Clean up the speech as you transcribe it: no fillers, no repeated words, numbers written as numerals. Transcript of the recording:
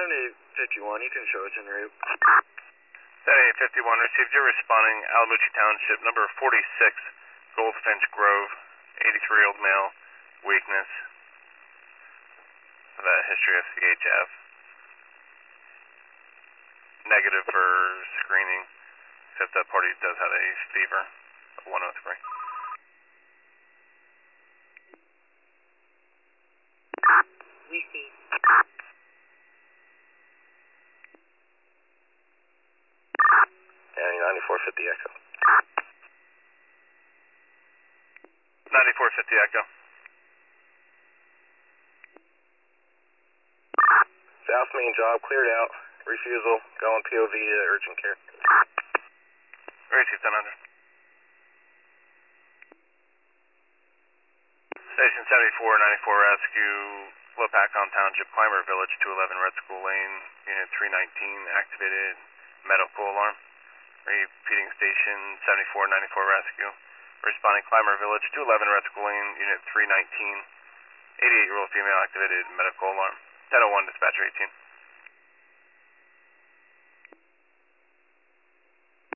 7851, you can show us en route. 7851, received. You're responding. Alamucci Township, number 46, Goldfinch Grove, 83-year-old male, weakness. The history of CHF. Negative for screening, except that party does have a fever of 103. Receive. County 9450 Echo. 9450 Echo. South main job cleared out. Refusal, going POV to urgent care. Received 1000. Station 7494 Rescue, Lopakon Township, Clymer Village, 211 Red School Lane, Unit 319, activated medical alarm. Repeating station 7494 Rescue, responding Clymer Village, 211 Red School Lane, Unit 319, 88-year-old female, activated medical alarm. 1001, dispatcher 18.